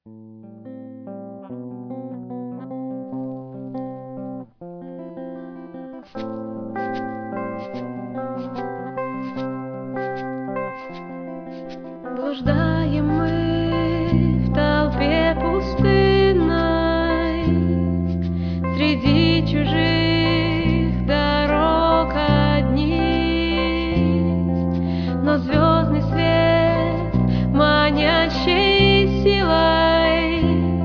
Блуждаем мы в толпе пустынной, среди чужих дорог одни, но звездный свет, манящей силой,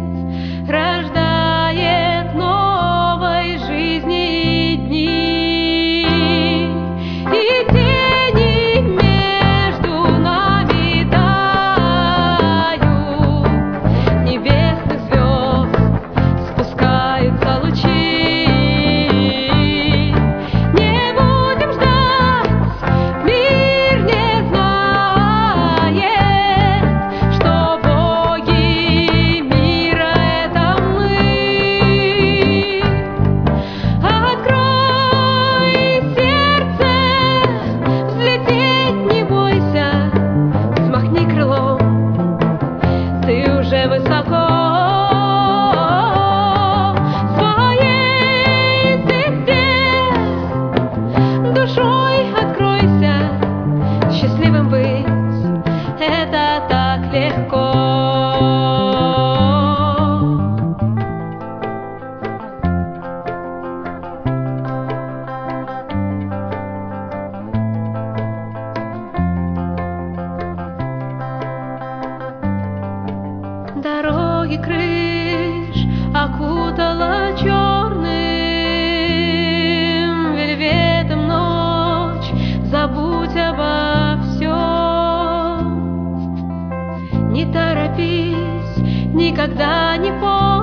рождает новой жизни дни. И тени между нами тают, небесных звезд спускаются лучи. Не будем ждать, мир не знает, что боги мира — это мы. Открой сердце, взлететь не бойся, взмахни крылом, ты уже высоко. В своей звезде душой откройся, счастливым быть — это так легко. Дороги крыш окутала черным вельветом ночь. Забудь обо всем, не торопись, никогда не помни.